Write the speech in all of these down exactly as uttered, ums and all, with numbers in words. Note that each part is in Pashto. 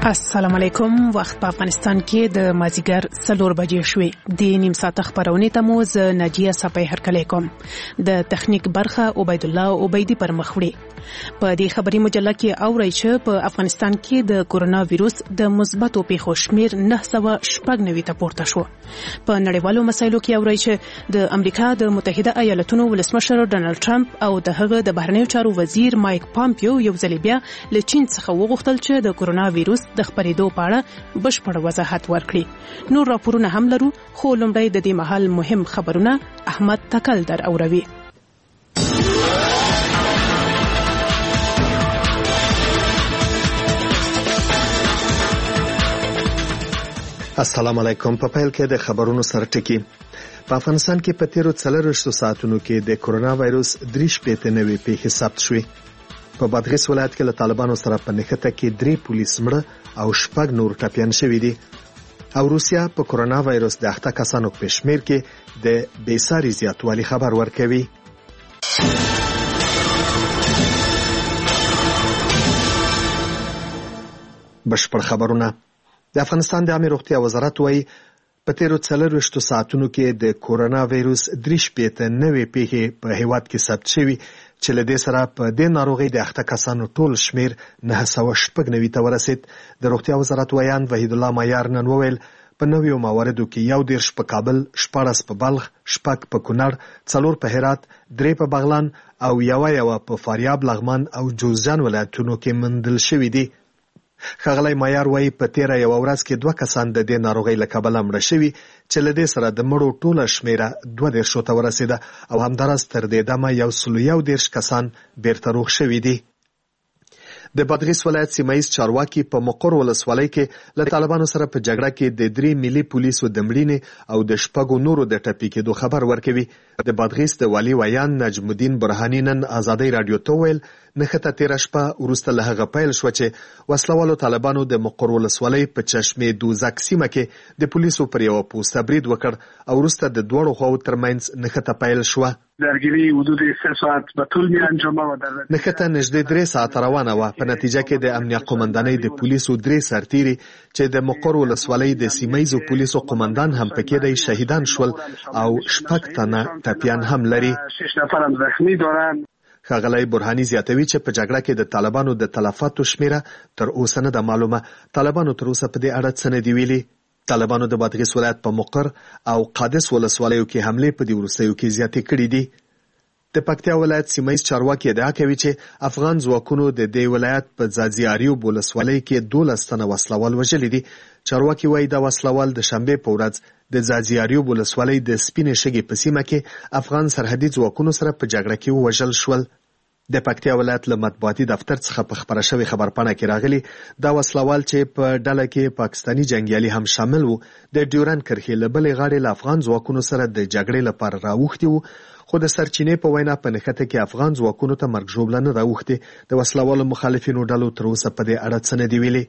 السلام علیکم. وخت په افغانستان کې د مازیګر څلور بجې شوې. د نیم ساعت خبرونه ته مو ز ناجیه صفای هرکلی کوم. د تخنیک برخه عبید الله عبیدی پر مخ وړي. په دې خبري مجله کې اوري چې په افغانستان کې د کورونا وایروس د مثبتو پیښو شمیر نه سوه شپږ نوي ته پورته شو. په نړیوالو مسایلو کې اوري چې د امریکا د متحده ایالاتونو ولسمشر ډونالد ټرمپ او دغه د بهرنیو چارو وزیر مایک پامپیو یو ځل بیا له چین څخه وغوښتل چې د کورونا وایروس د خپرېدو په اړه بشپړ وضاحت ورکړي. نور راپورونه هم لرو، خو لومړی د دې مهال مهم خبرونه احمد تکل در اوروي. السلام علیکم. په پیل کې د خبرونو سره ټکی. په افغانستان کې په تیرو څلورویشتو ساعتونو کې د کورونا وایروس درې شپېته نوي پیښې ثبت شوې. په بادغیس ولایت کې له طالبانو سره په نښته کې درې پولیس مړه او شپږ نور ټپیان شوي دي. او روسیا په کورونا وایروس د اخته کسانو په شمیر کې د بېساري زیاتوالي خبر ورکوي. بشپړ خبرونه. د افغانستان د عامه روغتیا وزارت وايي په تیرو څلورویشتو ساعتونو کې د کورونا وایروس درې شپېته نوي پیښې په هیواد کې ثبت شوي، چې له دې سره په دې ناروغۍ د اخته کسانو ټول شمیر نه سوه شپږ نوي ته ورسید. د روغتیا وزارت ویان وحید الله مایار نن وویل په نویو مواردو کې یو دېرش په کابل، شپاړس په بلخ، شپږ په کونړ، څلور په هرات، درې په بغلان او یوه یوه په فاریاب، لغمان او جوزجان ولایتونو کې موندل شوي دي. ښاغلی مایار وایي په تیره یوه ورځ کې دوه کسان د دې ناروغۍ له کبله مړه شوي، چې له دې سره د مړو ټوله شمیره دوه دېرشو ته ورسېده او همداراز تر دې دمه یو سلو یو دېرش کسان بیرته روغ شوي دي. د بادغیس ولایت سیمهیز چارواکي په مقر ولسوالۍ کې له طالبانو سره په جګړه کې د درې ملي پولیسو د مړینې او د شپږو نورو د ټپي کېدو خبر ورکوي. د بادغیس د والي ویان نجم الدین برهاني نن ازادۍ راډیو ته وویل نښته تیره شپه وروسته له هغه پیل شوه چې وسلوالو طالبانو د مقر ولسوالۍ په چشمې دوزک سیمه کې د پولیسو پر یوه پوسته برید وکړ او وروسته د دواړو خواو ترمنځ نښته پیل شوه. درگیری حدود سه ساعت به طول می انجامه و در نښته نږدې درې ساعته روانه وه. په نتیجه کې د امنیه قومندانۍ د پولیسو درې سرتیري چې د مقر ولسوالۍ د سیمهیزو پولیسو قومندان هم پکې دی شهیدان شول او شپږ تنه ټپیان هم لري. شش نفر هم زخمی دارند. ښاغلی برهاني زیاتوي چې په جګړه کې د طالبانو د تلفاتو شمیره تر اوسه نه ده معلومه. طالبانو تر اوسه په دې اړه څه نه دي ویلي. طالبانو د بادغیس ولایت په مقر او قادس ولسوالیو کې حملې په دې وروستیو کې زیاتې کړي دي. د پکتیا ولایت سیمهیز چارواکي ادعا کوي چې افغان ځواکونو د دې ولایت په ځاځیاریوب ولسوالۍ کې دولس تنه وسلوال وژلي دي. چارواکي وایي دا وسلوال د شنبې په ورځ د ځاځیاریوب ولسوالۍ د سپینې شګې په سیمه کې افغان سرحدي ځواکونو سره په جګړه کې ووژل شول. د پکتیا ولایت له مطبوعاتي دفتر څخه په خپره شوې خبرپاڼه کې راغلي دا وسلوال چې په ډله کې پاکستاني جنګیالي هم شامل وو د ډیورند کرښې له بلې غاړې له افغان ځواکونو سره د جګړې لپاره راوښتي وو، خو د سرچینې په وینا په نښته کې افغان ځواکونو ته مرګ ژوبله نه راوښتې. د وسلوالو مخالفینو ډلو تر اوسه په دې اړه څه نه دي ویلي.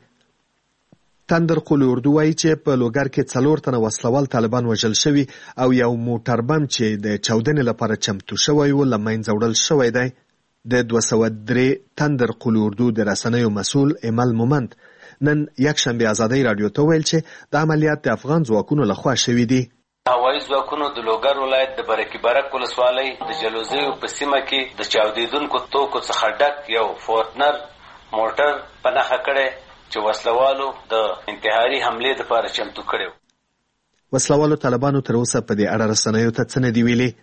تندر قول اردو وایي چې په لوګر کې څلور تنه وسلوال طالبان وژل شوي او یو موټر بم چې د چاودنې لپاره چمتو شوی و له منځه وړل شوی دی. د دوه سوه درې تندر قول اردو د رسنیو مسؤل ایمل مومند نن یکشنبه ازادۍ راډیو ته ویل چې د عملیات د افغان ځواکونو لخوا شوي دي. هوایي ځواکونو د لوګر ولایت د برکي برک ولسوالۍ د جلوزیو په سیمه کې د چاودیدونکو توکو څخه ډک یو فورتنر موټر په نښه کړی چې وسلوالو د انتحاري حملې دپاره چمتو کړی و. وسلوالو طالبانو تر اوسه په دې اړه رسنیو ته څه نه دي ویلي.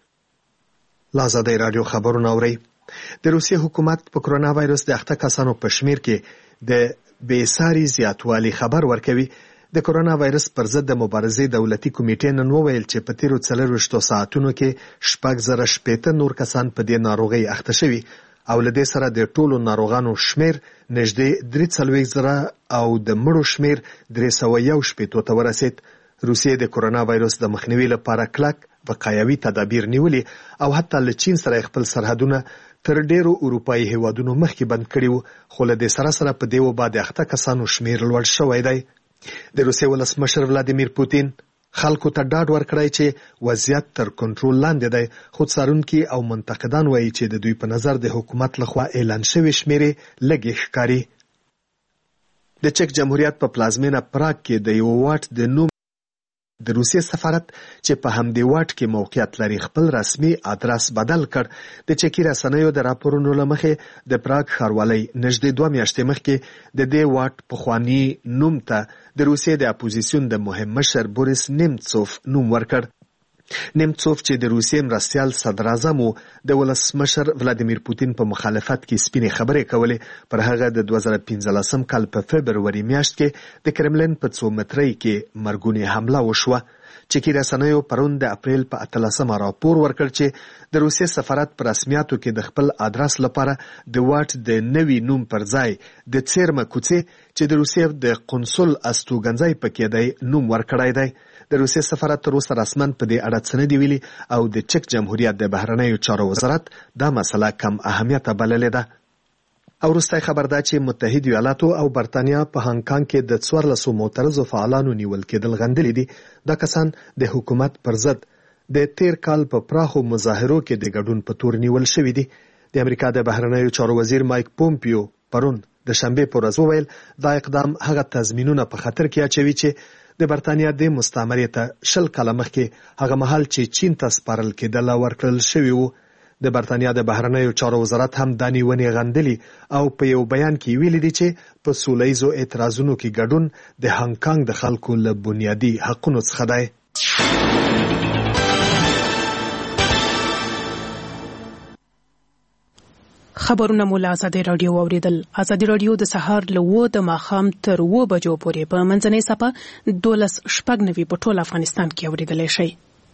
له ازادۍ راډیو خبرونه اورئ. د روسیې حکومت په کورونا وایروس د اخته کسانو په شمیر کې د بېساري زیاتوالي خبر ورکوي. د کورونا وایرس پر ضد د مبارزې دولتي کمیټې نن وویل چې په تیرو څلورویشتو ساعتونو کې شپږ زره شپېته نور کسان په دې ناروغۍ اخته شوي او له دې سره د ټولو ناروغانو شمیر نږدې درې څلوېښت زره او د مړو شمیر درې سوه یو شپېتو ته ورسید. روسیې د کورونا وایروس د مخنیوي لپاره کلک وقایوي تدابیر نیولي او حتی له چین سره خپل سرحدونه تر ډیرو اروپایي هیوادونو مخکې بند کړي وو، خو له دې سره سره په دې وبا د اخته کسانو شمیر لوړ شوی دی. د روسیې ولسمشر ولادیمیر پوتین خلکو ته ډاډ ورکړی چې وضعیت تر کنټرول لاندې دی، خو څارونکي او منتقدان وایي چې د دوی په نظر د حکومت لخوا اعلان شوې شمیرې لږې ښکاري. د چک جمهوریت په پلازمینه پراګ کې د یو واټ د نوم د روسیې سفارت چې په همدې واټ کې موقعیت لري خپل رسمي ادرس بدل کړ. د چکی رسنیو د راپورونو له مخې د پراګ ښاروالۍ نږدې دوه میاشتې مخکې د دې واټ پخواني نوم ته د روسیې د اپوزیسیون د مهم مشر بوریس نیمڅوف نوم ورکړ. نیمڅوف چې د روسیې مرستیال صدر اعظم و د ولسمشر ولادیمیر پوتین په مخالفت کې سپینې خبرې کولې. پر هغه د دوه زره پنځلسم کال په فبروري میاشت کې د کرملین په څو مترۍ کې مرګونې حمله وشوه. چکی رسنیو پرون د اپریل په اتلسمه راپور ورکړ چې د روسیې سفارت په رسمیاتو کې د خپل ادرس لپاره د واټ د نوي نوم پر ځای د څیرمه کوڅې چې د روسیې د قونسل استوګنځای پکې دی نوم ورکړی دی. د روسیې سفارت تر اوسه رسمن په دې اړه څه نه دي ویلي او د چک جمهوریت د بهرنیو چارو وزارت دا مسله کم اهمیته بللې ده. او وروستی خبر دا چې متحد ایالاتو او برتانیا په هانګ کانګ کې د څوارلسو معترضو فعالانو نیول کېدل غندلي دي. دا کسان د حکومت پر ضد د تیر کال په پراخو مظاهرو کې د ګډون په تور نیول شوي دي. د امریکا د بهرنیو چارو وزیر مایک پومپیو پرون د شنبې په ورځ وویل دا اقدام هغه تضمینونه په خطر کې اچوي چې د برتانیا د مستعمرې ته شل کاله مخکې هغه مهال چې چین ته سپارل کېدله ورکړل شوي وو. د برتانیا د بهرنیو چارو وزارت هم دا نیونې غندلي او په یو بیان کې ویلي دي چې په سوله ییزو اعتراضونو کې ګډون د هانګ کانګ د خلکو له بنیادي حقونو څخه دی. خبرونه مو له ازادي رادیو اوریدل. ازادي رادیو د سهار له اوه د ماښام تر اوه بجو پورې په منځنۍ صفحه دولس شپږ نوي په ټول افغانستان کې اوریدلی شئ.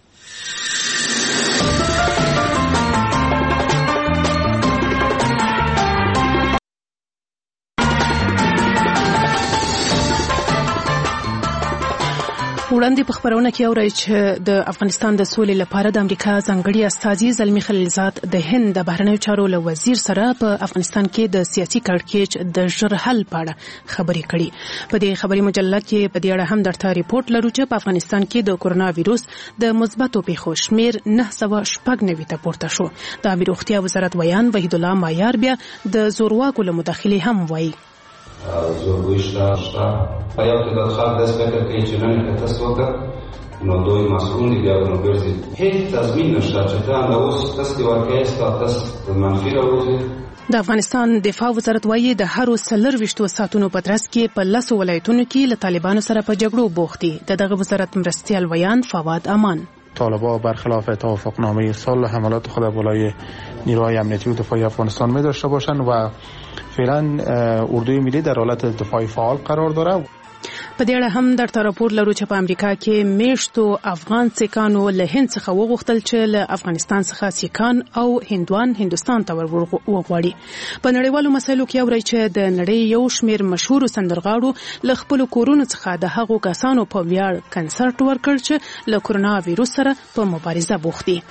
وړاندې په خبرونه کې اورئ چې د افغانستان د سولې لپاره د امریکا ځانګړي استازي زلمي خلیلزاد د هند د بهرنیو چارو له وزیر سره په افغانستان کې د سیاسي کړکېچ د ژر حل په اړه خبرې کړي. په دې خبري مجله کې په دې اړه هم درته ریپورت لرو چې په افغانستان کې د کورونا وایروس د مثبتو پیښو شمیر نه سوه شپږ نوي ته پورته شو. د امیر روغتیا وزارت ویان وحید الله مایار بیا د زورواکو له مداخلې هم وایي زورګوی شته شته په یو کې د خلک داسې فکر کوي چې نن که تاسو وکړه نو دوی مسؤل دي بیا به نو ګرځي. هیڅ تضمین نشته چې ته همدا اوس تاسو دې ورکوې ستا تاسو منفي راوځي. د افغانستان دفاع وزارت وایي د هرو څلرویشتو ساعتونو په ترڅ کې په لسو ولایتونو کې له طالبانو سره په جګړو بوخت دي. د دغه وزارت مرستیال ویان فواد امان طالبان برخلاف توافقنامه صلح حملات خود بالای نیروهای امنیتی و دفاعی افغانستان می داشته باشند و فعلا اردوی ملی در حالت دفاعی فعال قرار داره. په دې اړه هم درته راپور لرو چې په امریکا کې میشتو افغان سیکانو له هند څخه وغوښتل چې له افغانستان څخه سیکان او هندوان هندوستان ته وغواړي. په نړیوالو مسایلو کې اورئ چې د نړۍ یو شمېر مشهورو سندرغاړو له خپلو کورونو څخه د هغو کسانو په ویاړ کنسرت ورکړ چې له کورونا وایروس سره په مبارزه بوخت دي.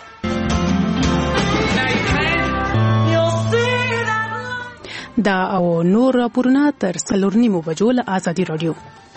دا او نور راپورونه تر څلور نیمو بجو له ازادي رادیو.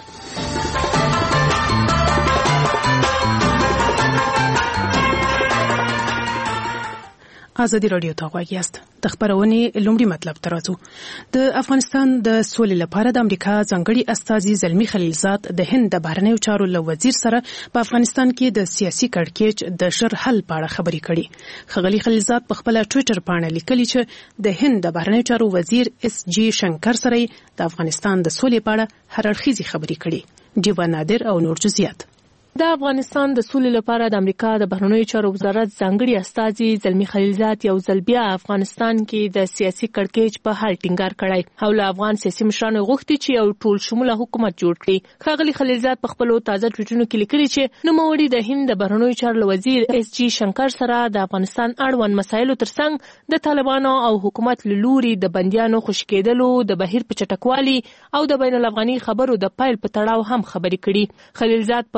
ازادي رادیو ته غوږ یاست. د خبرونې لومړی مطلب ته راځو. د افغانستان د سولې لپاره د امریکا ځانګړي استازي زلمي خلیلزاد د هند د بهرنیو چارو له وزیر سره په افغانستان کې د سیاسي کړکېچ د ژر حل په اړه خبرې کړي. ښاغلي خلیلزاد په خپله ټویټر پاڼه لیکلي چې د هند د بهرنیو چارو وزیر اس جی شنکر سره د افغانستان د سولې په اړه هر اړخیزې خبرې کړي. ډیوا نادر او نور جزئیات. د افغانستان د سولې لپاره د امریکا د بهرنیو چارو وزارت ځانګړي استازي زلمي خلیلزاد یو ځل بیا افغانستان کې د سیاسي کړکېچ په حل ټینګار کړی او له افغان سیاسي مشرانو غوښتي چې یو ټول شموله حکومت جوړ کړي. ښاغلي خلیلزاد په خپلو تازه ټویټونو کې لیکلي چې نوموړي د هند د بهرنیو چارو وزیر اس جی شنکر سره د افغانستان اړوند مسایلو ترڅنګ د طالبانو او حکومت له لوري د بندیانو خوشي کېدلو د بهیر په چټکوالي او د بین الافغاني خبرو د پیل په تړاو هم خبرې کړي. خلیلزاد په دې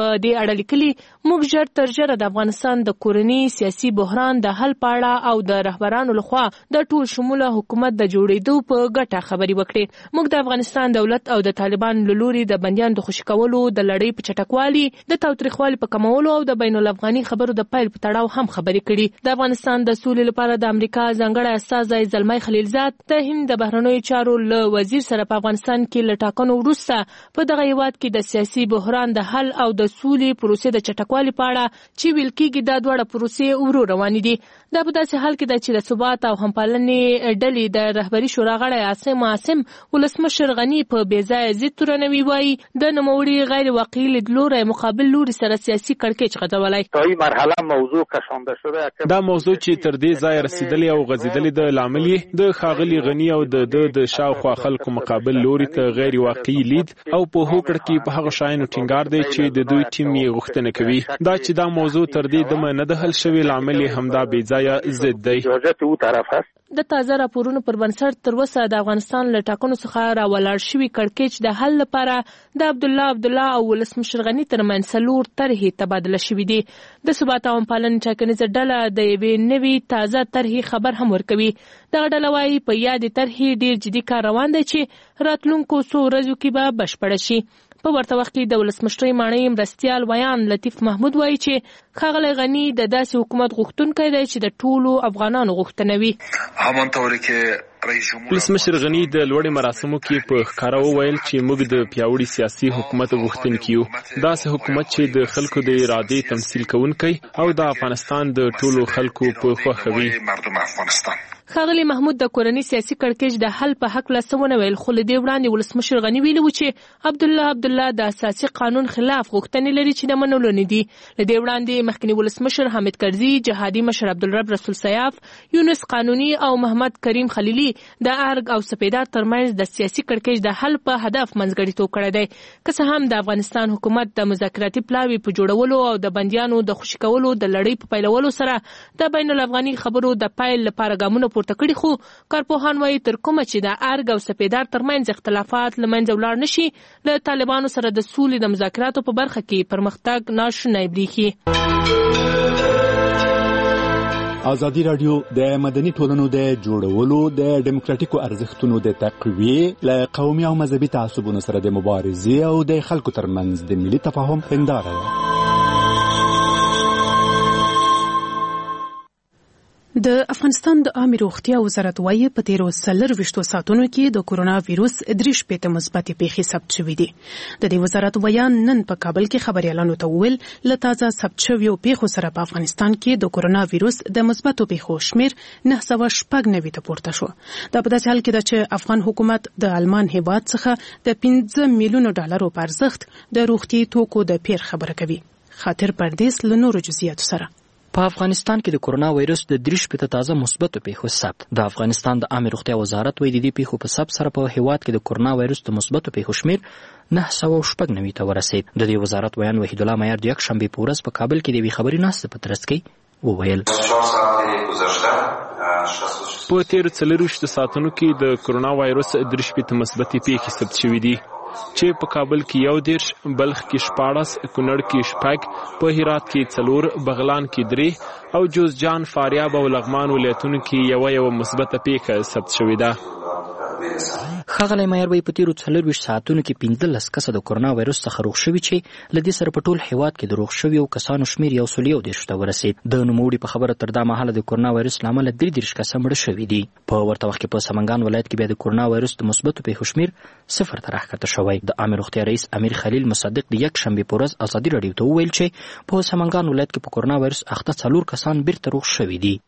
اړه لیکلي موږ ژر تر ژره د افغانستان د کورني سیاسي بحران د حل په اړه او د رهبرانو لخوا د ټول شموله حکومت د جوړېدو په ګټه خبرې وکړې. موږ د افغانستان دولت او د طالبان له لوري د بندیانو د خوشي کولو د لړۍ په چټکوالي د تاوتریخوالي په کمولو او د بین الافغاني خبرو د پیل په تړاو هم خبرې کړي. د افغانستان د سولې لپاره د امریکا ځانګړی استازی زلمی خلیلزاد د هند د بهرنیو چارو له وزیر سره په افغانستان کې له ټاکنو وروسته په دغه هیواد کې د سیاسي بحران د حل او د سولې پروسې د چټکوالي په اړه چې ویل کېږي دا دواړه پروسې ورو روانې دي. دا په داسې حال کې ده چې د ثبات او همپالنې ډلې د رهبري شورا غړی عاصم عاصم ولسمشر غني په بې ځایه ضد تورنوي وایي د نوموړي غیر واقعي لیدلوری مقابل لوري سره سیاسي کړکېچ غځولی. تا این مرحله موضوع کشانده شده دا موضوع چې تر دې ځای رسیدلې او غځېدلې د لامل یې د ښاغلي غني او د د د شاوخوا خلکو مقابل لوري ته غیر واقعي لید او په هوکړه کې په هغه شایانو ټینګار دی چې د دوی ټیم یې غوښتنه کوي. دا چې دا موضوع تر دې دمه نه ده حل شوې لامل یې همدا بې ځایه ضد دی. د تازه راپورونو پر بنسټ تر اوسه د افغانستان له ټاکنو څخه راولاړ شوي کړکېچ د حل لپاره د عبدالله عبدالله او ولسمشر غني ترمنځ څلور طرحې تبادله شوي دي. د ثبات او همپالنې ټاکنیزه ډله د یوې نوې تازه طرحې خبر هم ورکوي. دغه ډله وایي په یادې طرحې ډېر جدي کار روان دی چې راتلونکو څو ورځو کې به بشپړه شي. په ورته وخت کې د ولسمشرۍ ماڼۍ مرستیال ویان لطیف محمود وایي چې ښاغلی غني د داسې حکومت غوښتونکی دی چې د ټولو افغانانو غوښتنه وي. ولسمشر غني د لوړې مراسمو کې په ښکاره وویل چې موږ د پیاوړي سیاسي حکومت غوښتونکي یو، داسې حکومت چې د خلکو د ارادې تمثیل کوونکی او د افغانستان د ټولو خلکو په خوښه وي. ښاغلی محمود د کورني سیاسي کړکېچ د حل په هکله څه ونه ویل، خو له دې وړاندې ولسمشر غني ویلي و چې عبدالله عبدالله د اساسي قانون خلاف غوښتنې لري چې د منلو نه دي. له دې وړاندې مخکني ولسمشر حامد کرزي، جهادي مشر عبدالرب رسول سیاف، یونس قانوني او محمد کریم خلیلي د ارګ او سپیدار ترمنځ د سیاسي کړکېچ د حل په هدف منځګړیتوب کړی دی. که څه هم د افغانستان حکومت د مذاکراتي پلاوي په جوړولو او د بندیانو د خوشي کولو د لړۍ په پیلولو سره د بین الافغاني خبرو د پیل لپاره ګامونه پورته کړي، خو کارپوهان وایي تر کومه چې د ارګ او سپیدار ترمنځ اختلافات له منځه ولاړ نشي، له طالبانو سره د سولې د مذاکراتو په برخه کې پرمختګ ناشونی بریښي. ازادي راډیو د مدني ټولنو د جوړولو، د ډیموکراټیکو ارزښتونو د تقویې، له قومي او مذهبي تعصبونو سره د مبارزې او د خلکو ترمنځ د ملي تفاهم هنداره ده. د افغانستان د عامه روغتیا وزارت وايي په تیرو څلرویشتو ساعتونو کې د کورونا وایرس درې شپېته مثبتې پیښې ثبت شوې دي. د دې وزارت ویان نن په کابل کې خبريالانو ته وویل له تازه ثبت شویو پیښو سره په افغانستان کې د کورونا وایرس د مثبتو پیښو شمیر نه سوه شپږ نوي ته پورته شو. دا په داسې حال کې ده چې افغان حکومت د المان هیواد څخه د پنځه میلیونو ډالرو په ارزښت د روغتي توکو د پیر خبره کوي. خاطر پردیس له نورو جزئیاتو سره. په افغانستان کې د کورونا وایرس د درې شپېته تازه مثبتو پیښو ثبت. د افغانستان د عامه روغتیا وزارت وایي د دې پیښو په ثبت سره په هیواد کې د کورونا وایرس د مثبتو پیښو شمیر نه سوه شپږ نوي ته ورسید. د دې وزارت ویان وحید الله معیار د یکشنبې په ورځ په کابل کې د یوې خبري ناستې په ترڅ کې وویل په تیرو څلرویشتو ساعتونو کې د کورونا وایرس درې شپېته مثبتې پیښې ثبت شوي دي، چې په کابل کې یو دېرش، بلخ کې شپاړس، کونړ کې شپږ، په هرات کې څلور، بغلان کې درې او جوزجان، فاریاب او لغمان ولایتونو کې یوه یوه مثبته پیښه ثبت شوې ده. ښاغلی معیار وایي په تیرو څلرویشت ساعتونو کې پنځلس کسه د کورونا وایرس څخه روغ شوي، چې له دې سره په ټول هیواد کې د روغ شویو کسانو شمیر یو سل یو دېرشو ته ورسید. د نوموړي په خبره تر دا مهاله د کورونا وایرس له امله درې دېرش کسه مړه شوي دي. په ورته وخت کې په سمنګان ولایت کې بیا د کورونا وایرس د مثبتو پیښو شمیر صفر ته راښکته شوی. د عامه روغتیا رئیس امیر خلیل مصدق د یکشنبې په ورځ ازادي راډیو ته وویل چې په سمنګان ولایت کې په کورونا وایرس اخته څلور کسان بیرته روغ شوي دي.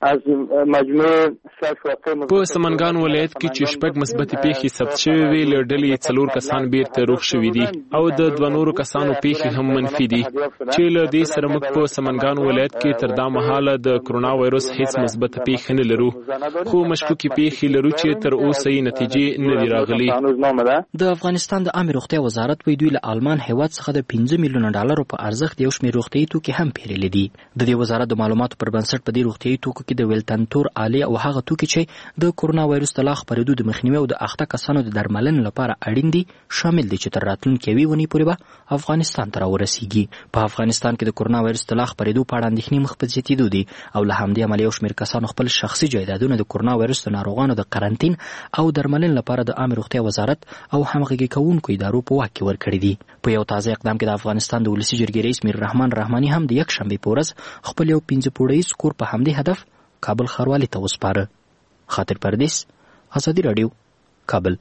په سمنګان ولایت کې چې شپږ مثبتې پیښې ثبت شوې وې، له ډلې څلور کسان بیرته روغ شوي دي او د دوه نورو کسانو پیښې هم منفي دي، چې له دې سره موږ په سمنګان ولایت کې تر دا مهاله د کورونا وایرس هیڅ مثبته پیښه نه لرو، خو مشکوکې پیښې لرو چې تر اوسه یې نتیجې نه دي راغلي. د افغانستان د عامه روغتیا وزارت وایي دوی له آلمان هیواد څخه د پنځه میلیونه ډالرو په ارزښت یو شمېر روغتیایي توکي هم پیرلي دي. د دې وزارت د معلوماتو پر بنسټ په دې روغتیایي توکو کې د ویلتنتور آلې او هغه توکي چې د کورونا وایرس د لا خپرېدو د مخنیوي او د اخته کسانو د درملنې لپاره اړین دي شامل دي چې تر راتلونکي یوې اونۍ پورې به افغانستان ته راورسیږي. په افغانستان کې د کورونا وایرس د لا خپرېدو په اړه اندېښنې مخ په زیاتېدو دي او له همدې امله یو شمېر کسانو خپل شخصي جایدادونه د کورونا وایرس د ناروغانو د قرنطین او درملنې لپاره د عامه روغتیا وزارت او همغږي کوونکو ادارو په واک کې ورکړي دي. په یو تازه اقدام کې د افغانستان د ولسي جرګې رئیس میر رحمان رحماني هم د یکشنبې په ورځ خپل یو پنځه پوړیز کور په همدې هدف کابل ښاروالۍ ته وسپاره. خاطر پردیس، ازادي راډیو، کابل.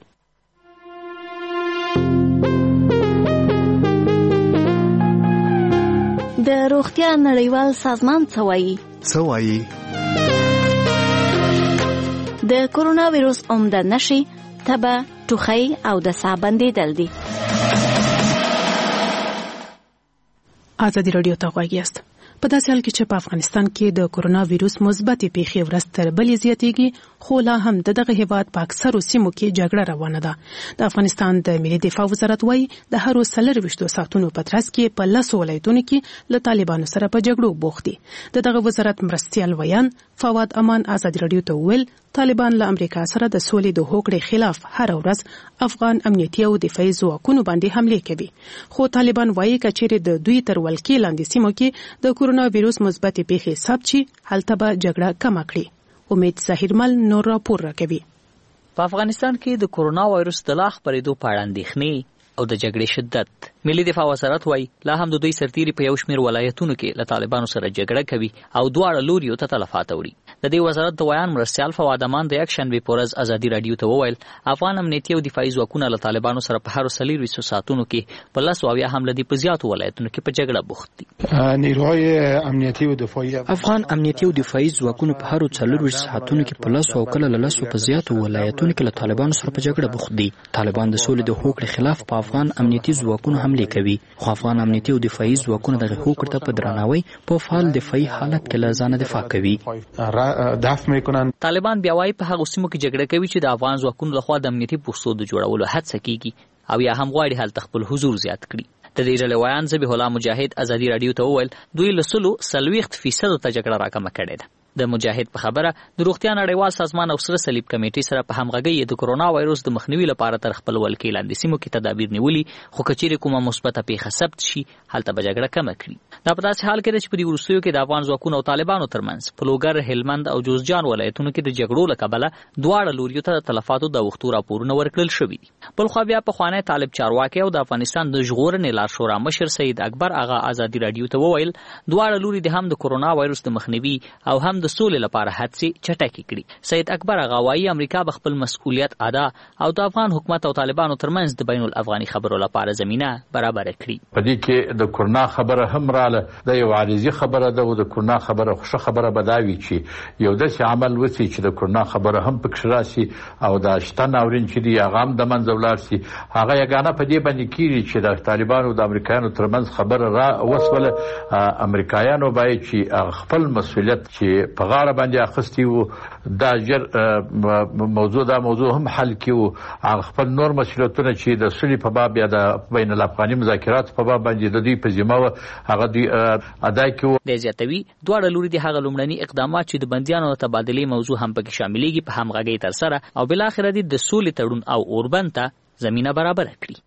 د روغتیا نړیوال سازمان څه وایي؟ څه وایي؟ د کورونا ویروس عمده نښې تبه، ټوخی او د ساه بندېدل دي. ازادي راډیو ته غوږ یاست. په داسې حال کې چې په افغانستان کې د کورونا ویروس مثبتې پیښې ورځ تر بلې زیاتېږي، خو لا هم د دغه هیواد په اکثرو سیمو کې جګړه روانه ده. د افغانستان د ملي دفاع وزارت وایي د هرو څلرویشتو ساعتونو په ترڅ کې په لسو ولایتونو کې له طالبانو سره په جګړو بوخت دي. د دغه وزارت مرستیال ویان فواد امان ازادي راډیو ته وویل طالبان له امریکا سره د سولې د هوکړې خلاف هر ورځ افغان امنیتي او دفاعي ځواکونو باندې حمله کوي. خو طالبان وایي کچېرې د دوی تر ولکې لاندې سیمو کې د کورونا ویروس مثبتې پیښې ثبت شي، هلته به جګړه کمه کړي. امید ظاهرمل نور راپور راکوي. په افغانستان کې د کورونا وایرس د لا خپرېدو په اړه اندېښنې او د جګړې شدت. ملي دفاع وزارت وایي لا هم د دوی سرتیري په یو شمېر ولایتونو کې له طالبانو سره جګړه کوي او دواړه لوریو ته تلفات وړي. د دې وزارت د ویان مرستیال فواد امان د یکشنبې په ورځ ازادي راډیو ته وویل افغان امنیتي او دفاعي ځواکونه له طالبانو سره په هرو څلرویشتو ساعتونو کې په لسو اویا هم له دې په زیاتو ولایتونو کې په جګړه بوخت دي. نیروهای امنیتي او دفاعي افغان امنیتي او دفاعي ځواکونه په هرو څلرویشتو ساعتونو کې په لسو او کله له لسو په زیاتو ولایتونو کې له طالبانو سره په جګړه بوخت دي. طالبان د سولې د هوکړې خلاف په افغان امنیتي ځواکونو حمله کوي، خو افغان امنیتي او دفاعي ځواکونه دغه هوکړې ته په درناوي په فعال دفاعي حالت کې له ځانه دفاع کوي. دفع میکنن. طالبان بیا وايي په هغه سیمو کې جګړه کوي چې د افغان ځواکونو لخوا د امنیتي پوستو د جوړولو هڅه کیږي او یا هم غواړي هلته خپل حضور زیات کړي. د دې ډلې ویان ذبیح الله مجاهد ازادي راډیو ته وویل دوی له سلو څلوېښت فیصدو ته جګړه راکمه کړې ده. د مجاهد په خبره د روغتیا نړیوال سازمان او سره صلیب کمیټې سره په همغږۍ د کورونا وایرس د مخنیوي لپاره تر خپل ولکې لاندې سیمو کې تدابیر نیولي، خو کچېرې کومه مثبته پیښه ثبت شي هلته به جګړه کمه کړي. دا په داسې حال کې ده چې په دې وروستیو کې د افغان ځواکونو او طالبانو ترمنځ په لوګر، هلمند او جوزجان ولایتونو کې د جګړو له کبله دواړه لوریو ته د تلفاتو د اوښتو راپورونه ورکړل شوي دي. بل خوا بیا پخوانی طالب چارواکی او د افغانستان د ژغورنې لارښوره مشر سید اکبر آغا ازادي راډیو ته وویل دواړه لوري د هم د کورونا وایرس د مخنیوي او هم د سولې لپاره هڅې چټکې کړي. سید اکبر آغا وایي امریکا به خپل مسؤلیت ادا او د افغان حکومت او طالبانو ترمنځ د بین الافغاني خبرو لپاره زمینه برابر کړي. په دې کې د کورونا خبره هم رااله، د یو عارضي خبره ده او د کورونا خبره خوشو خبره بداوي چې یو داسې عمل وسی چې د کورونا خبره هم پکې راشي او د شته ناورین چې دی هغه هم د منځ ولاړ شي. هغه یګانه په دې باندې کیږي چې د طالبانو او د امریکایانو ترمنځ خبره را وسوله. امریکایانو باید چې خپل مسؤلیت چې په غاړه باندې اخستی وو دا جر موضوع دا موضوع هم حل کیو، خپل نور مسؤلیتونه چې د سولې په باب یا د بین الافغاني مذاکرات په باب باندې د دې په ذمه و هغه دی ادا کیو. د زیاتوي دواړه لوري د هغه لومړني اقدامات چې د بنديانو تبادلې موضوع هم پکې شاملېږي په همغږۍ تر سره او بل اخر د سولې تړون او اوربند ته زمينه برابر کړي.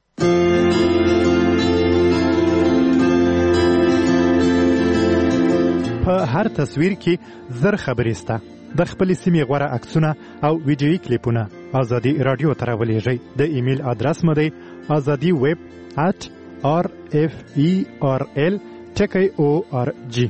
په هر تصویر کې زر خبرې سته. د خپل سیمې غوره عکسونه او ویډیویي کلیپونه ازادي رادیو ته راولېږئ. د ایمیل ادرس مو دی ازادي ویب at r f e r l ټکی او ار جی.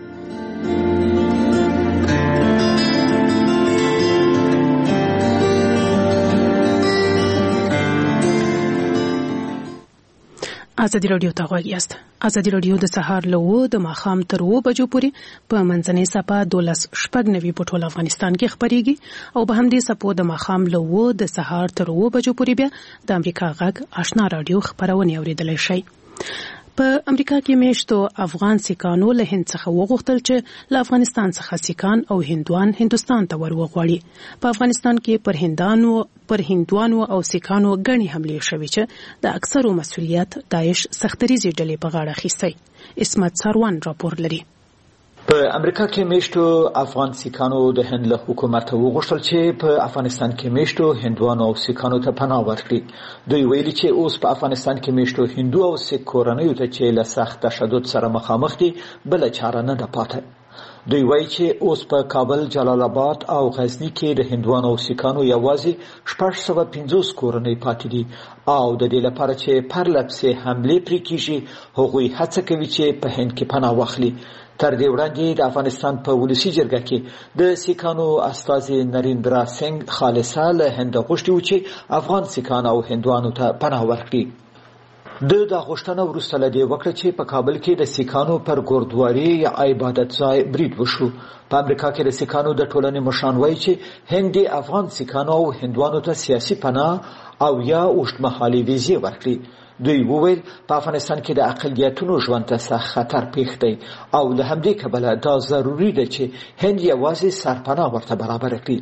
ازادي راډیو ته غوږ یاست. ازادي راډیو د سهار له اوه د ماښام تر اوه بجو پورې په منځنۍ صفه دولس شپږ نوي په ټول افغانستان کې خپرېږي او په همدې صفو د ماښام له اوه د سهار تر اوه بجو پورې بیا د امریکا غږ آشنا راډیو خپرونه اورېدلی شئ. په امریکا کې میشتو افغان سیکانو له هند څخه وغوښتل چې له افغانستان څخه سیکان او هندوان هندستان ته وروغواړي. په افغانستان کې پر هندانو پر هندوانو او سیکانو غني حملې شوې چې د اکثرو مسؤلیت داعش سختریزي ډلې په غاړه اخیستی. اسمت سروان راپور لري. په امریکا کې میشتو افغان سیکانو د هند له حکومت وغوښتل چې په افغانستان کې میشتو هندوانو او سیکانو ته پناه ورکړي. دوی ویلي چې اوس په افغانستان کې میشتو هندو او سیک کورنیو ته چې له سخت تشدد سره مخامخ دي بل چاره نه ده پاتې. دوی وایي چې اوس په کابل، جلال آباد او غزنی کې د هندوانو او سیکانو یوازې شپږ سوه پنځوس کورنۍ پاتې دي او د دې لپاره چې پرلپسې حملې پرې کیږي هغوی هڅه کوي چې په هند کې پناه واخلي. تر دې وړاندې د افغانستان په ولسی جرګه کې د سیکانو استازي نریندرا سنگ خالصه له هند غوښتي و چې افغان سیکان او هندوانو ته پناه ورکړي. د دا غوښتنه وروسته له دې وکړه چې په کابل کې د سیکانو پر ګوردواري یا عبادت ځای برید وشو. په امریکا کې د سیکانو د ټولنې مشران وایي چې هند افغان سیکانو او هندوانو ته سیاسي پناه او یا اوږدمهالې ویزې ورکړي. دوی وویل په افغانستان کې د اقلیتونو ژوند ته سخت خطر پیښ دی او له همدې کبله دا ضروري ده چې هند یوازې سرپناه ورته برابر کړي.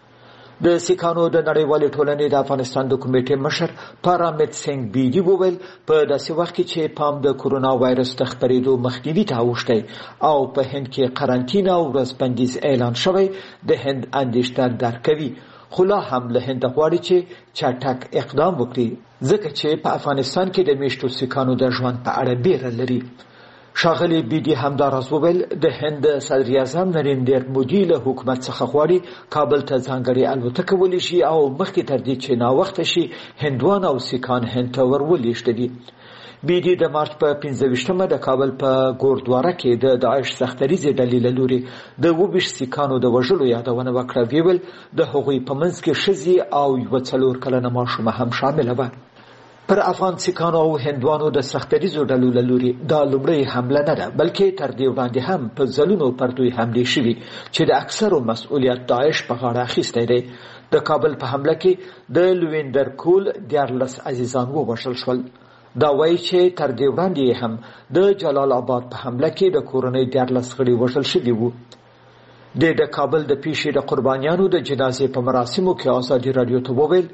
د سیکانو د نړیوالې ټولنې د افغانستان د کمیټې مشر پارامت سنگ بیدی وویل په داسې وخت کې چې پام د کورونا وایرس د خپرېدو مخنیوي ته اوښتی او په هند کې قرنطینه او ورځ اعلان شوی د هند اندېښنه درک کوي، خو لا هم له هند غواړي چې چټک اقدام وکړي ځکه چې په افغانستان کې د میشتو سیکانو د ژوند په اړه بیره لري. ښاغلي بیدي همداراز وویل د هند صدر اعظم نریندر مودي له حکومت څخه غواړي کابل ته ځانګړې الوتکه ولېږي او مخکې تر دې چې ناوخته شي هندوان او سیکان هند ته ور ولېږدي دي. بیدي د مارچ په پنځه ویشتمه د کابل په ګوردواره کې د داعش سختریزې ډلې له لوري د اووه ویشت سیکانو د وژلو یادونه وکړه. ویل د هغوی په منځ کې ښځې او یوه څلور کلنه ماشومه هم شامله وه. پر افغان سیکانو او هندوانو د سختریزو ډلو له لوري دا لومړۍ حمله نه ده بلکې تر دې وړاندې هم په ځلونو پر دوی حملې شوي چې د اکثرو مسؤلیت داعش په غاړه اخیستی دی. د کابل په حمله کې د لویندر کول دیارلس عزیزان ووژل شول. دا وایي چې تر دې وړاندې هم د جلال آباد په حمله کې د کورنۍ دیارلس غړي وژل شوي وو. د د کابل د پیښې د قربانیانو د جنازې په مراسمو کې ازادي راډیو ته وویل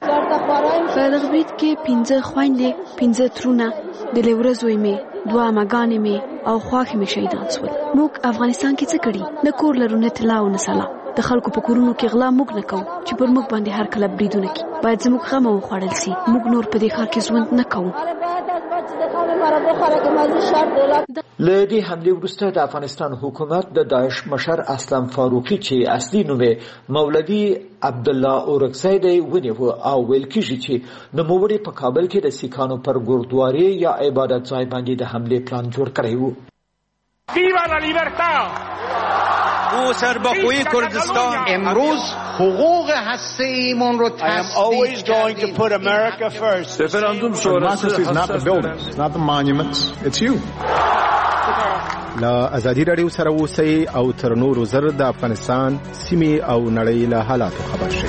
په دغه برید کې پنځه خویندې، پنځه ترونه، د لورځ زوی مې، دوه عمګانې مې او خواښې مې شهیدان شول. موږ افغانستان کې څه کړي؟ نه کور لرو، نه طلا او نه سلا. د خلکو په کورونو کې غلا موږ نه کوو چې پر موږ باندې هر کله بریدونه کوي. باید زموږ غم وخوړل سي. موږ نور په دې ښار کې ژوند نه کوو. له دې حملې وروسته د افغانستان حکومت د داعش مشر اسلم فاروقي چې اصلي نوم یې مولوي عبدالله اورکزی دی ونیو او ویل کېږي چې نوموړي په کابل کې د سیکانو پر ګوردواري یا عبادت ځای باندې د حملې پلان جوړ کړی و. ویوا لا لیبرتا او سربخوی کردستان امروز حقوق هسته ایمون رو تصدیق کردیم. Referendum شورای is not the buildings, it's not the monuments, it's you. لا ازادي راډیو سره اوسئ او تر نورو زر د افغانستان سیمې او نړۍ له حالاتو خبر شئ.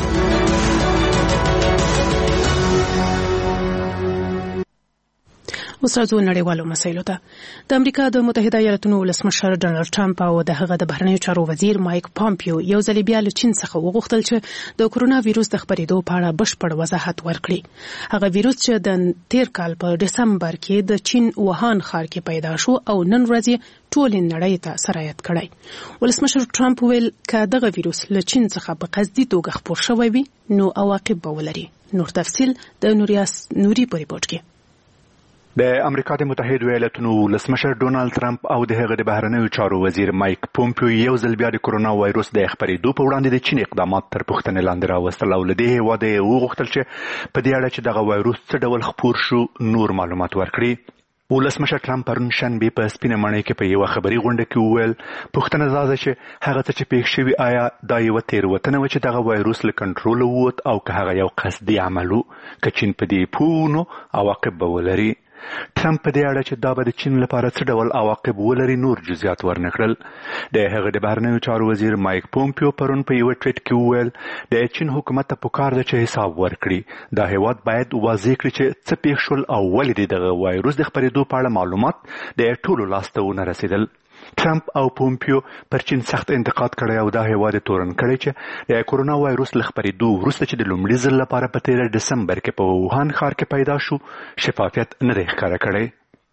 اوس راځو نړیوالو مسایلو ته. د امریکا د متحده ایالاتونو ولسمشر ډانلډ ټرمپ او د هغه د بهرنیو چارو وزیر مایک پامپیو یو ځل بیا له چین څخه وغوښتل چې د کورونا وایرس د خپرېدو په اړه بشپړ وضاحت ورکړي. هغه وایرس چې د تیر کال په دسمبر کې د چین ووهان ښار کې پیدا شو او نن ورځ ټول نړۍ ته سرایت کړی. ولسمشر ټرمپ ویل که دغه وایرس له چین څخه په قصدي توګه خپور شوی وي نو عواقب به ولري. نور تفصیل د نوریاس نوري په ریپورت کې. د امریکا د متحده ایالاتونو ولسمشر ډونالد ټرمپ او د هغه د بهرنیو چارو وزیر مایک پومپیو یو ځل بیا د کورونا وایرس د خپرېدو په وړاندې د چین اقدامات تر پوښتنې لاندې راوستل او له دې هېواده یې وغوښتل چې په دې اړه چې دغه وایرس څه ډول خپور شو نور معلومات ورکړي. ولسمشر ټرمپ پرون شنبې په سپینه ماڼۍ کې په یوه خبري غونډه کې وویل پوښتنه دا ده چې هغه څه چې پېښ شوي آیا دا یوه تېروتنه وه چې دغه وایرس له کنټروله ووت او که هغه یو قصدي عمل و که چین په دې پوه نو عواقب به ولري. ټرمپ په دې اړه چې دا به د چین لپاره څه ډول عواقب ولري نور جزئیات ورنکړل. د هغه د بهرنیو چارو وزیر مایک پومپیو پرون په یوه ټویټ کې وویل د چین حکومت ته پکار ده چې حساب ورکړي. دا هیواد باید واضح کړي چې څه پېښ شول او ولې د دغه وایرس د خپرېدو په اړه معلومات د ټولو لاسته ونه رسېدل. ټرمپ او پومپیو پر چین سخت انتقاد کړی او دا هیواد تورن کړی چې د کورونا وایرس له خپرېدو وروسته چې د لومړي ځل لپاره په تېره ډسمبر کې په ووهان ښار کې پیدا شو شفافیت نه دی ښکاره کړی.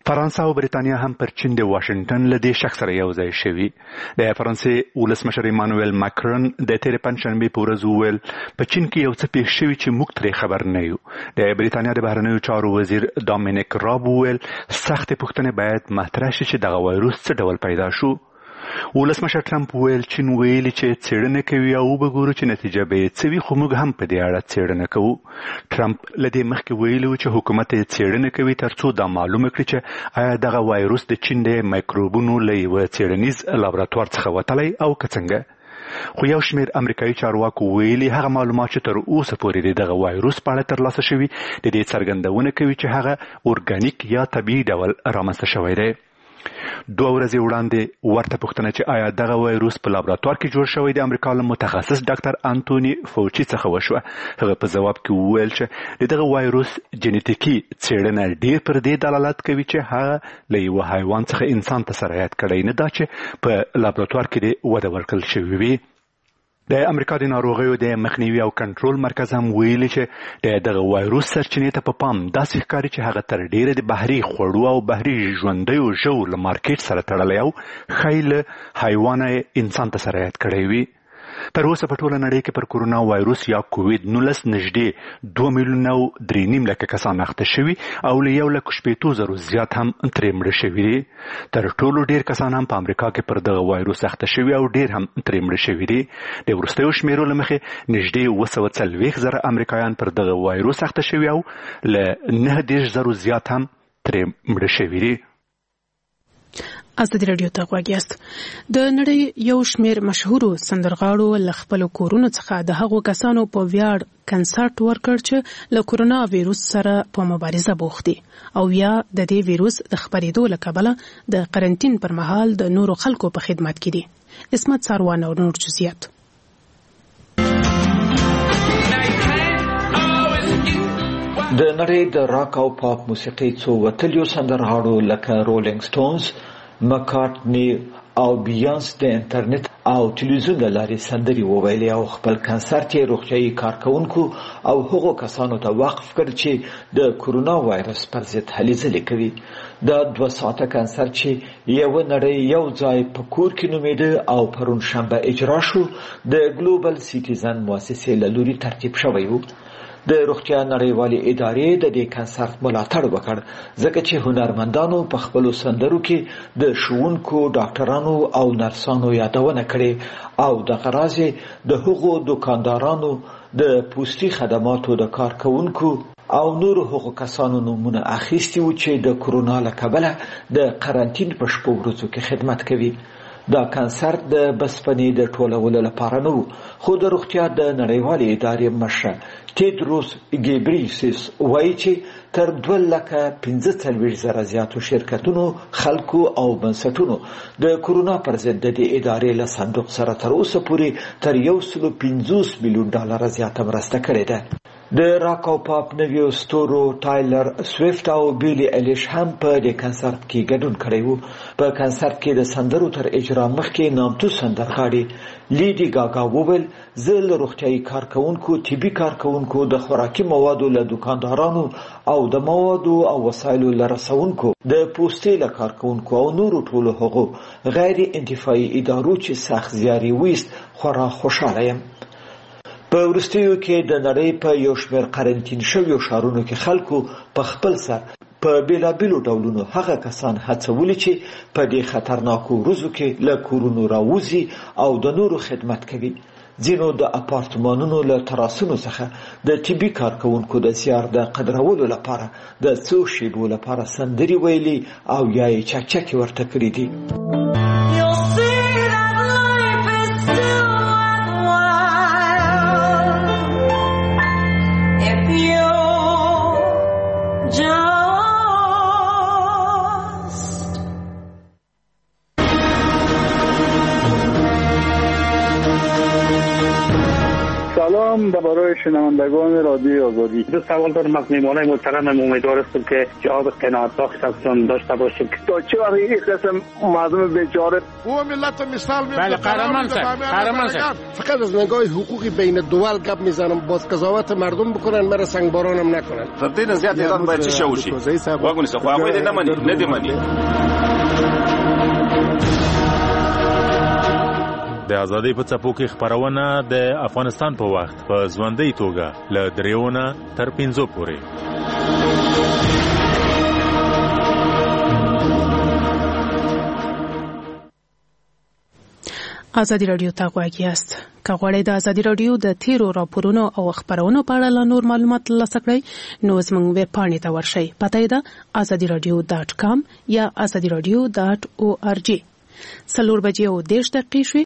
فرانسه او بریتانیا هم پر چین د واشنگټن له دې شخص سره یو ځای شوي. د فرانسې ولسمشر ایمانوئل ماکرون د تېرې پنجشنبې په ورځ وویل په چین کې یو څه پیښ شوي چې موږ ترې خبر نه یو. د بریتانیا د بهرنیو چارو وزیر ډامینیک راب وویل سختې پوښتنې باید مطرح شي چې دغه وایروس څه ډول پیدا شو. ولسمشر ټرمپ ویل چین ویلي چې څېړنه کوي او وګورو چې نتیجه به یې څه وي، خو موږ هم په دې اړه څېړنه کوو. ټرمپ له دې مخکې ویلي و چې حکومت یې څېړنه کوي تر څو دا معلومه کړي چې آیا دغه وایروس د چین د مایکروبونو له یوه څېړنیز لابراتوار څخه وتلی او که څنګه. خو یو شمېر امریکایي چارواکو ویلي هغه معلومات چې تر اوسه پورې د دغه وایروس په اړه ترلاسه شوي د دې څرګندونه کوي چې هغه ارګانیک یا طبیعي ډول رامنځته شوی دی. دوه ورځې وړاندې ورته پوښتنه چې آیا دغه وایروس په لابراتوار کې جوړ شوی د امریکا له متخصص ډاکټر انټوني فوچي څخه وشوه. هغه په ځواب کې وویل چې د دغه وایروس جنیتیکي څېړنه ډېر پر دې دلالت کوي چې هغه له یوه حیوان څخه انسان ته سرایت کړی نه دا چې په لابراتوار کې د وده ورکړل شوي وي. د امریکا د ناروغیو د مخنیوي او کنټرول مرکز هم ویلي چې د دغه وایروس سرچینې ته په پام داسې ښکاري چې هغه تر ډیره د بحري خوړو او بحري ژوندیو ژوو له مارکیټ سره تړلی او ښایي له حیوانه انسان ته سرایت کړی وي. تر اوسه په ټوله نړۍ کې پر کورونا وایروس یا کووید نولس نږدې دوه میلیونه او درې نیم لکه کسان اخته شوي او له یو لک شپېتو زرو زیات هم ترې مړه شوي دي. تر ټولو ډېر کسان هم په امریکا کې پر دغه وایروس اخته شوي او ډېر هم ترې مړه شوي دي. د وروستیو شمیرو له مخې نږدې اوه سوه څلوېښت زره امریکایان پر دغه وایروس اخته شوي او له نهه دېرش زرو زیات هم ترې مړه شوي دي. ازادي راډیو ته غوږ یاست. د نړۍ یو شمېر مشهورو سندرغاړو له خپلو کورونو څخه د هغو کسانو په ویاړ کنسرت ورکړ چې له کورونا ویروس سره په مبارزه بوخت دي او یا د دې ویروس د خپرېدو له کبله د قرنټین پر مهال د نورو خلکو په خدمت کې دي. اسمت ساروان او نور جزئیات. د نړۍ د راک او پاپ موسیقۍ څو وتلیو سندرغاړو لکه رولینګ سټونز، مکارټني او بیانس د انټرنیټ او ټلویزیون له لارې سندرې وویلې او خپل کنسرت یې روغتیایي کارکوونکو او هغو کسانو ته وقف کړ چې د کورونا وایرس پر ضد هلې ځلې کوي. دا دوه ساعته کنسرت چې یوه نړۍ یو ځای په کور کې نومیده او پرون شنبه اجرا شو د ګلوبل سیټیزن مؤسسې له لوري ترتیب شوی و. د روغتیا نړیوالې ادارې د دې کنسرت ملاتړ وکړ ځکه چې هنرمندانو په خپلو سندرو کې د ښوونکو، ډاکټرانو او نرسانو یادونه کړې او دغه راز د هغو دوکاندارانو، د پوستي خدماتو د کارکوونکو او نورو هغو کسانو نومونه اخیستي وو چې د کورونا له کبله د قرنټین په شپږ ورځو کې خدمت کوي. دا کنسرت د بسپنې د ټولولو لپاره نه و، خو د روغتیا د نړیوالې ادارې مشر تیدروس ګیبریسیس وایي چې تر دوه لکه پنځه څلوېښت زره زیاتو شرکتونو، خلکو او بنسټونو د کورونا پر ضد د دې ادارې له صندوق سره تر اوسه پورې تر یو سلو پنځوس میلیون ډالره زیاته مرسته کړې ده. د راک او پاپ نویو ستورو ټایلر سویفت او بیلی الیش هم په دې کنسرت کې ګډون کړی وو. په کنسرت کې د سندرو تر اجرا مخکې نامتو سندرغاړې لیډي ګاګا وویل زه له روغتیایي کارکوونکو، طبي کارکوونکو، د خوراکي موادو له دوکاندارانو او د موادو او وسایلو له رسونکو، د پوستي له کارکوونکو او نورو ټولو هغو غیر انتفاعي ادارو چې سخت زیار یې ویست خورا خوشحاله یم. په وروستیو کې د نړۍ په یو شمېر قرنټین شویو ښارونو کې خلکو په خپل سر په بیلابیلو ډولونو هغه کسان هڅولي چې په دې خطرناکو ورځو کې له کورونو راوځي او د نورو خدمت کوي. ځینو د اپارتمانونو له تراسونو څخه د طبي کارکوونکو د زیار د قدرولو لپاره د څو شیبو لپاره سندرې ویلي او یا یې چکچکې ورته کړي دي. سلام برای شنوندگان رادیو آزادی. دو سوال دارم از میهمانان محترمم. امیدوار هستم که جواب قناعت بخشتان داشته باشیم. تا چه وقت این قسم مردم بیچاره او ملت مثال می‌زنه. بله قهرمان شد. قهرمان شد. فقط از نگاه حقوقی بین دول گپ میزنم. باز قضاوت مردم بکنن، مرا سنگبارانم نکنن. تر دې نه زیات اعلان باید چی وشي. واګونی څه خو هغه دې نه مني، نه دې مني. د ازادۍ په څپو کې خپرونه د افغانستان په وخت په ژوندۍ توګه له دریونه تر پنځو پورې. ازادي رادیو ته غواړئ یاست. که غواړئ د ازادي رادیو د تیرو راپورونو او خبرونو په اړه نور معلومات ترلاسه کړئ نو زموږ ویب پاڼې ته ورشئ. پته یې ده ازادي رادیو ډاټ کام یا ازادي رادیو ډاټ او ار جی. څلور بجې او دېرش دقیقې شوې.